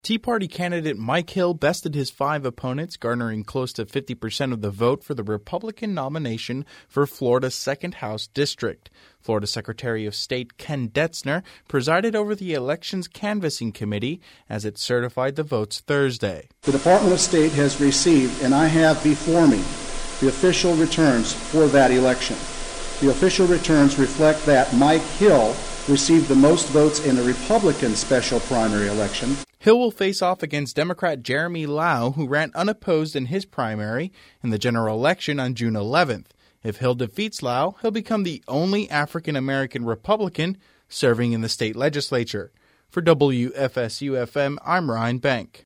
Tea Party candidate Mike Hill bested his 5 opponents, garnering close to 50% of the vote for the Republican nomination for Florida's 2nd House District. Florida Secretary of State Ken Detzner presided over the election's canvassing committee as it certified the votes Thursday. The Department of State has received, and I have before me, the official returns for that election. The official returns reflect that Mike Hill received the most votes in the Republican special primary election. Hill will face off against Democrat Jeremy Lau, who ran unopposed in his primary in the general election on June 11th. If Hill defeats Lau, he'll become the only African-American Republican serving in the state legislature. For WFSU-FM, I'm Ryan Bank.